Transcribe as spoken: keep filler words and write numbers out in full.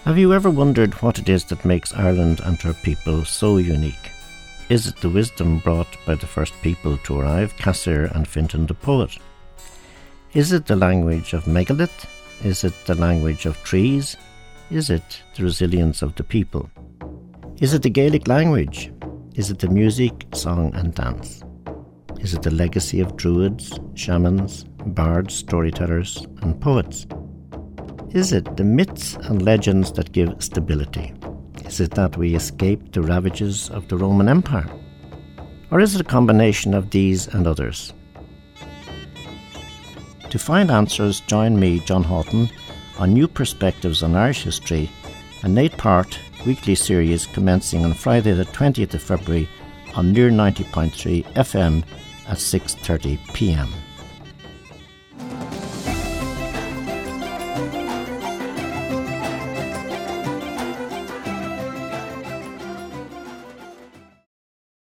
Have you ever wondered what it is that makes Ireland and her people so unique? Is it the wisdom brought by the first people to arrive, Cassir and Fintan the poet? Is it the language of megalith? Is it the language of trees? Is it the resilience of the people? Is it the Gaelic language? Is it the music, song and dance? Is it the legacy of druids, shamans, bards, storytellers and poets? Is it the myths and legends that give stability? Is it that we escaped the ravages of the Roman Empire? Or is it a combination of these and others? To find answers, join me, John Houghton, on New Perspectives on Irish History, an eight-part weekly series commencing on Friday the twentieth of February on Near ninety point three F M at six thirty p m.